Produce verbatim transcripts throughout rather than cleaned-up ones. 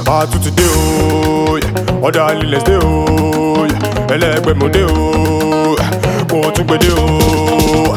Ah, to today, oh, yeah. Other let's do, oh, yeah. Elegbe mo de, oh, mo tún gbé dé, oh.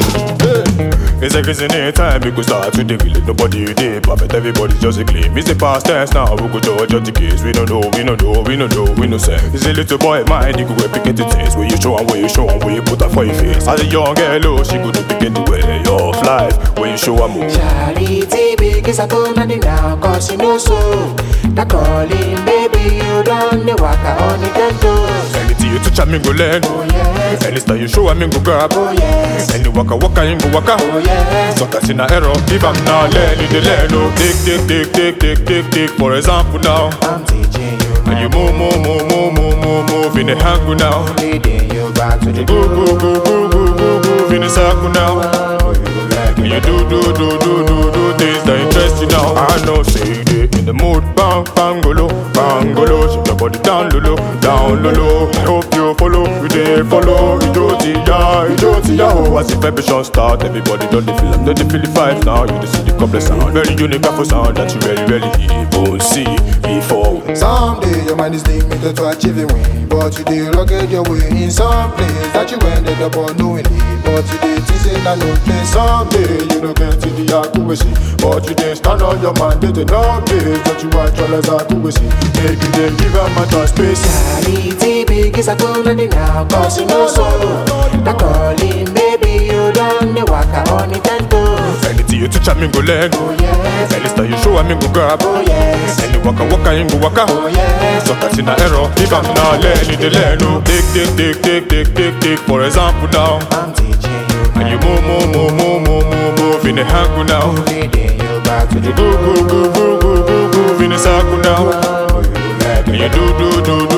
It's like it's in any time we go start to the village. Nobody did perfect, everybody just a claim. It's the past tense now, we go judge the case. We don't know, we don't know, we don't know, we don't say. It's a little boy mind, you go replicate the things. Where you show and where you show and where you put her for your face. As a young girl, she go to begin the way of life. Where you show her move. Charity big is a phone and now, cause you know so. That calling, baby, you don't know what I only can do. Anything you touch, I go learn. Oh yes. Any style you show, I go grab. Oh yes. Any waka waka, you go waka. Oh yes. So that's in a error. If I'm not learning the learn, no. Take, take, take, take, take, take, take. For example now, I'm teaching you. and you move, move, move, move, move, move, move in the angle now. Leading you back to the Go, go, go, go, go, go, go, in the circle now. oh, you like And you do, do, do, do, do, do things that interest you now. I know, say they in the mood, bang, bangolo, bangolo. Shake your body down, lolo, down, lolo. I hope you follow, you they follow. Ijoti ya, ijoti ya. Oh, as the vibration start, everybody don't they feel them, don't they feel the vibes now. You just see the complex sound, very unique for sound that you really, really even see before. Someday your mind is limited to achieve a win, but you did rugged your way in some place that you ended up unknowingly. But you did things in a no place. Someday you don't get to the accuracy, but you did stand on your mind, they did no place that you actualize accuracy. Make you then give a matter space. Charity big is a phone and now, cause you know so. That calling, baby, you don't know what I only can do. Anything you touch, I go learn. Oh yes. Any style you show, I go grab. Oh yes. Any waka waka, you go waka. Oh yes. So that's in a error. If I'm not learning the learn, no. Take, take, take, take, take, take, take. For example now, I'm teaching you. and you move, move, move, move, move, move, move in the angle now. Leading you back to the Go, go, go, go, go, go, go in the circle now. oh, you like And you do, do, do, do,